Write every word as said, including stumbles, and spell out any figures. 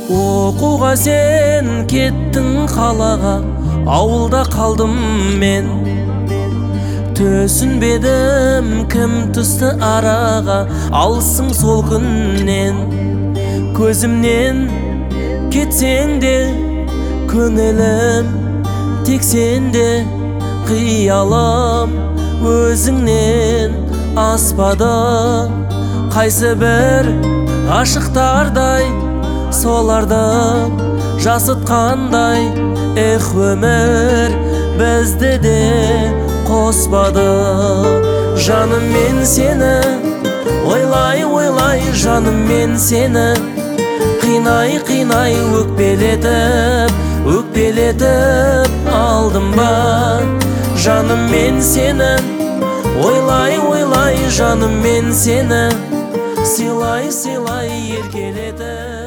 Оқуға сен кеттің қалаға, ауылда қалдым мен. Төсінбедім кім түсті араға, алсың сол күннен. Көзімнен кетсең де көңілім, тек сенде қиялым өзіңнен аспады. Қайсы бір ғашықтардай соларды жасытқандай, ех өмір бізді де қоспады. Жаным мен сені ойлай ойлай, жаным мен сені қинай қинай өкпелетіп өкпелетіп алдым ба. Жаным мен сені ойлай ойлай, жаным мен сені сыйлай сыйлай еркелетіп